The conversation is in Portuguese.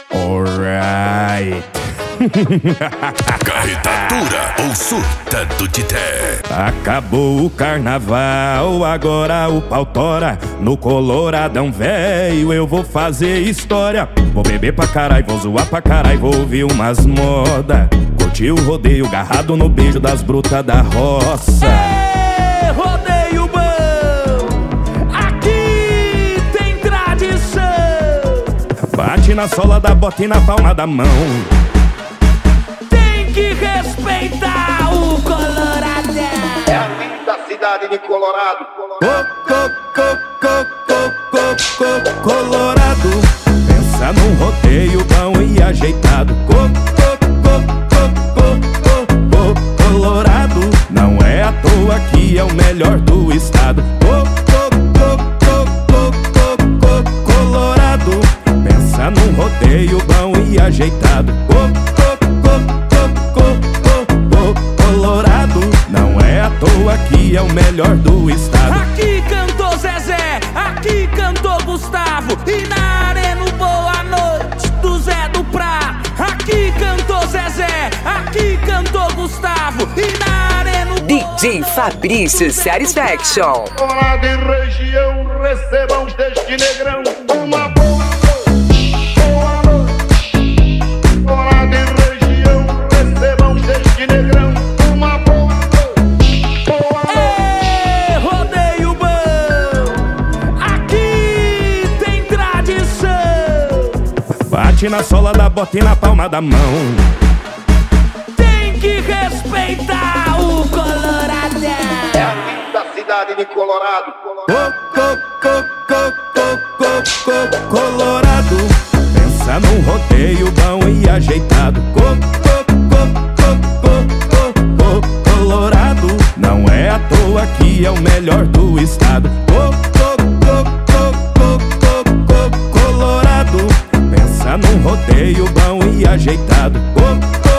Alright. Carretatura ou surta do Tité. Acabou o carnaval, agora o pau tora. No Coloradão velho eu vou fazer história. Vou beber pra caralho, vou zoar pra caralho, vou ouvir umas moda. Curtir o rodeio, agarrado no beijo das brutas da roça. Ê, rodeio bom, aqui tem tradição. Bate na sola da bota e na palma da mão. Tem que respeitar o Coloradão. É a linda cidade de Colorado. Colorado, pensa num rodeio bom e ajeitado. Colorado, não é à toa que é o melhor do estado. Colorado, pensa num rodeio bom e ajeitado. Colorado, não é à toa que é o melhor do estado. Aqui cantou Zezé, aqui cantou Gustavo. E na arena Boa Noite do Zé do Prá. Aqui cantou Zezé, aqui cantou Gustavo. E na arena DJ Fabrício Satisfaction. Colorado e região, recebam deste negrão uma boa noite. Colorado e região, recebam deste negrão uma boa noite. Ê, rodeio bom, aqui tem tradição. Bate na sola da bota e na palma da mão. Tem que respeitar o Coloradão. É a linda cidade de Colorado. Colorado, pensa num rodeio bom e ajeitado. Colorado, não é à toa que é o melhor do estado. Colorado, pensa num rodeio bom e ajeitado.